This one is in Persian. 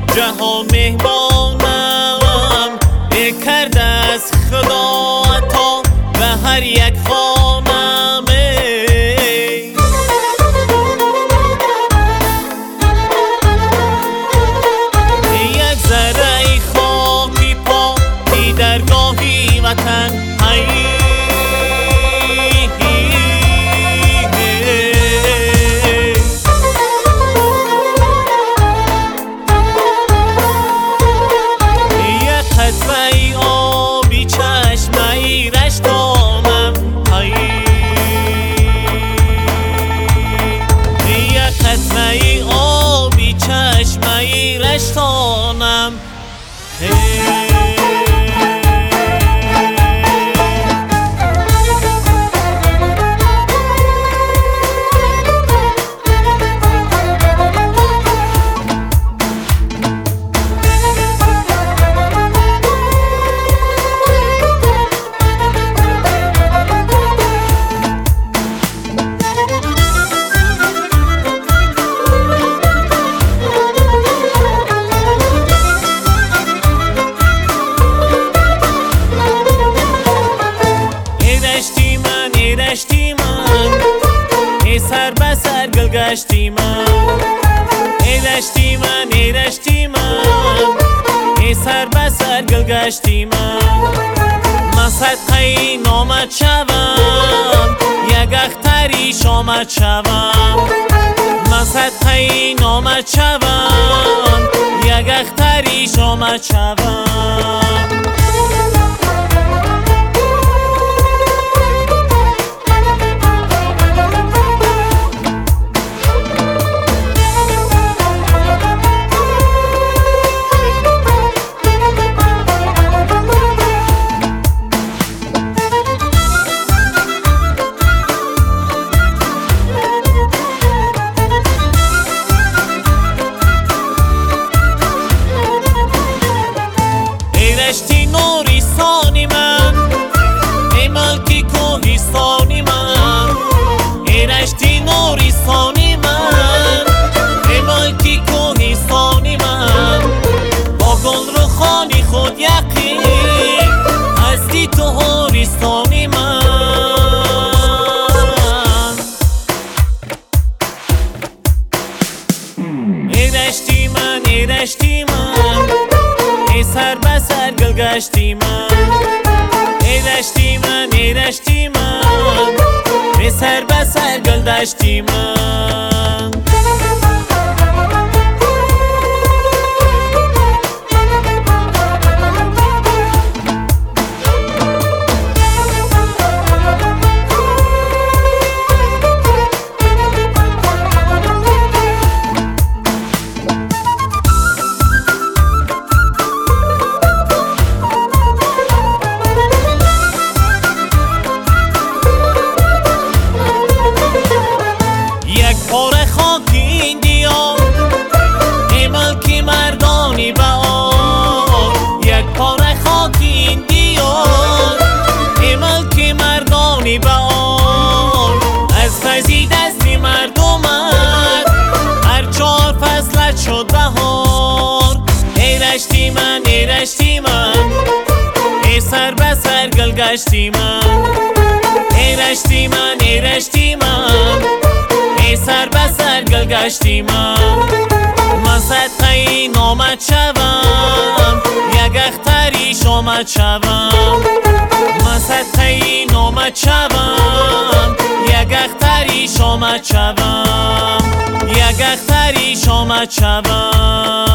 جهان مهمانم کرده از خدا عطا به هر یک خانم. یک ذره خاکی پا بی درگاهی وطن رشتانم. سر به سر گل گشتی من، ایرشتی من، ایرشتی من، ای سر به سر گل گشتی من. من صدقه نامت شوم، یک اختری شامت شوم. من صدقه نامت شوم، یک اختری شامت شوم. ایرشتی نوریستانی من، ای ملکی کوهستانی من. ایرشتی نوریستانی من، ای ملکی کوهستانی من. با گل رخانی خود یقین هستی تو هوریستانی من. ایرشتی من، ایرشتی من، ای سر به سر گل گشتی من. ایرشتی من، ایرشتی من، ای سر به سر گل دشتی من. پاره خاکی این دیار، ای ملکی مردانی بهار. یک پاره خاکی این دیار، ای ملکی مردانی بهار. از فیضی دستی مردمت هر چهار فصلت شد بهار. ایرشتی من، ایرشتی من، ای سر به سر گل گشتی من. ایرشتی من، ایرشتی من، ای سر به سر گل گشتی من. من صدقه نامت شوم، یک اختری شامت شوم. من صدقه نامت شوم، یک اختری شامت شوم. یک اختری شامت شوم.